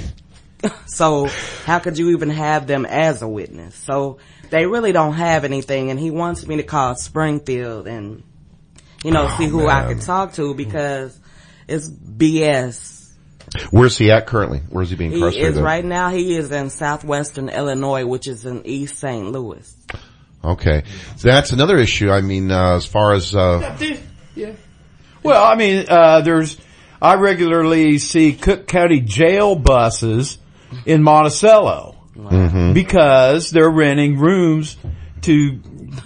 So how could you even have them as a witness? So they really don't have anything, and he wants me to call Springfield and, see who I could talk to because it's BS. Where's he at currently? Where's he being incarcerated? Right now he is in southwestern Illinois, which is in East St. Louis. Okay. That's another issue. I mean, as far as, yeah. Well, I mean, I regularly see Cook County jail buses in Monticello. Mm-hmm. Because they're renting rooms to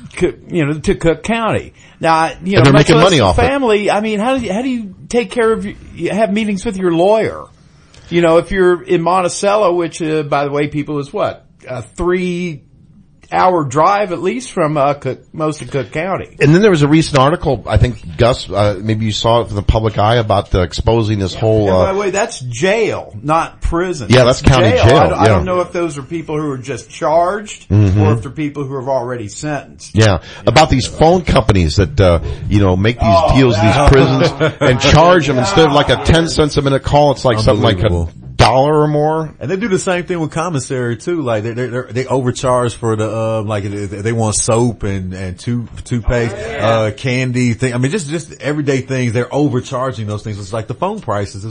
Cook County. Now, and they're making money off family. I mean, how do you take care of you have meetings with your lawyer? If you're in Monticello, which, by the way, people is what? A 3-hour drive at least from, most of Cook County. And then there was a recent article, I think, Gus, maybe you saw it from the public eye about exposing this whole, and by the way, that's jail, not prison. Yeah, that's county jail. I don't know if those are people who are just charged or if they're people who have already sentenced. Yeah. About these phone companies that, make these deals with these prisons and charge them instead of like a 10 cents a minute call, it's like something like $1 or more. And they do the same thing with commissary too. Like they overcharge for the, like they want soap and toothpaste, candy thing. I mean, just everyday things. They're overcharging those things. It's like the phone prices